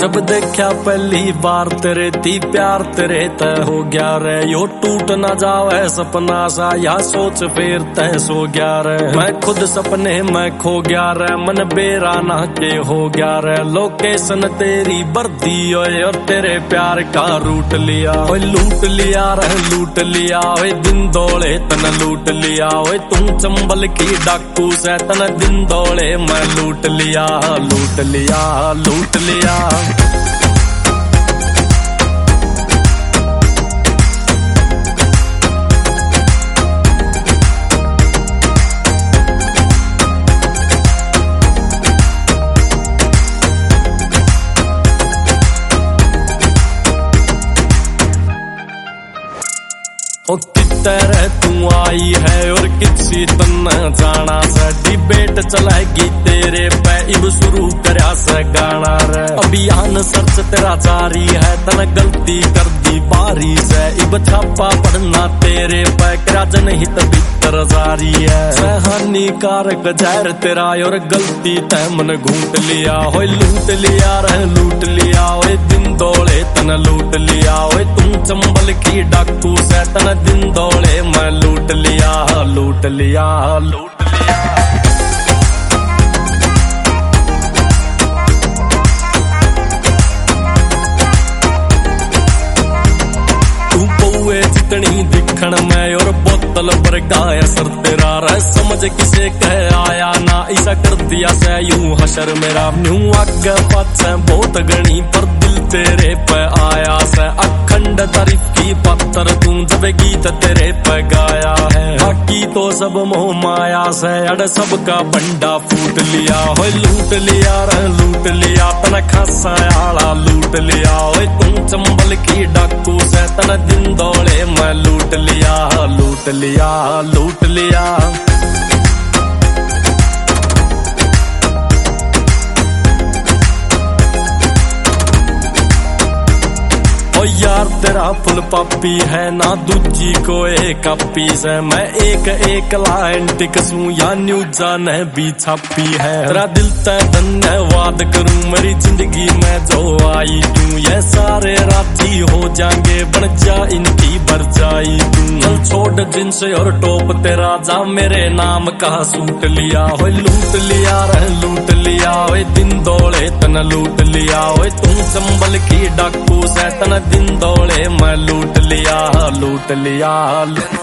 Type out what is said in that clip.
जब देखा पहली बार तेरे थी प्यार तेरे तय हो गया रे। यो टूट ना जावे सपना सा या सोच फिर तय सो गया रे। मैं खुद सपने में खो गया रे, मन बेरा ना के हो गया रे। लोकेशन तेरी बर्दी ओए और तेरे प्यार का रूट लिया। ओए लूट लिया रे लूट लिया, ओए दिन दौड़े तन लूट लिया। ओए तुम चंबल की डाकू से तन दिन दौड़े मैं लूट लिया लूट लिया लूट लिया। ओ कितने तू आई है और किसी तन जाना से। डिबेट चलाएगी तेरे पे इब शुरू करया से गाना रे। अभियान सर्च तेरा जारी है, तन गलती कर दी बारी से। इब छापा पढ़ना तेरे पे करा जनहित भीतर जारी है। हानिकारक जहर तेरा और गलती तय मन घूट लिया। हो लूट लिया रे लूट लिया, ओए दिन दौड़े तन लूट लिया। ओए तुम चंबल की डाकू से तन दिन दौड़े मैं लूट लिया लूट लिया लूट लिया। तू पौए जितनी दिखण में और बोतल पर गाय सर तेरा रह। समझ किसे कह आया ना ऐसा कर दिया से यूं हशर मेरा। यूं आगे पाछे बहुत गणी पर दिल तेरे पे आया से। अखंड तारीफ की पत्थर तू जब गीत तेरे पे गाया है। बाकी तो सब मोह माया से अड़ सबका बंडा फूट लिया। हो लूट लिया रे लूट लिया, तन खासा आला लूट लिया। ओए तुम चंबल की डाकू से तन दिन दौड़े मैं लूट लिया लूट लिया लूट लिया। ओ यार तेरा फुल पापी है ना दूजी को एक पीस है। मैं एक एक लाइन टिकसूं या न्यूज़ ने भी छापी है। तेरा दिल तय धन्यवाद करूं मेरी जिंदगी में जो आई तू। ये सारे राजी हो जाएंगे बन जा इनकी बरजाई तू। चल छोड़ जींस और टॉप तेरा जा मेरे नाम का सूट लिया। हो लूट लिया रे लूट लिया, ओए दिन दौड़े तन लूट लिया। ओए तुम चंबल की डाकू से तन दिन दौड़े मैं लूट लिया लूट लिया।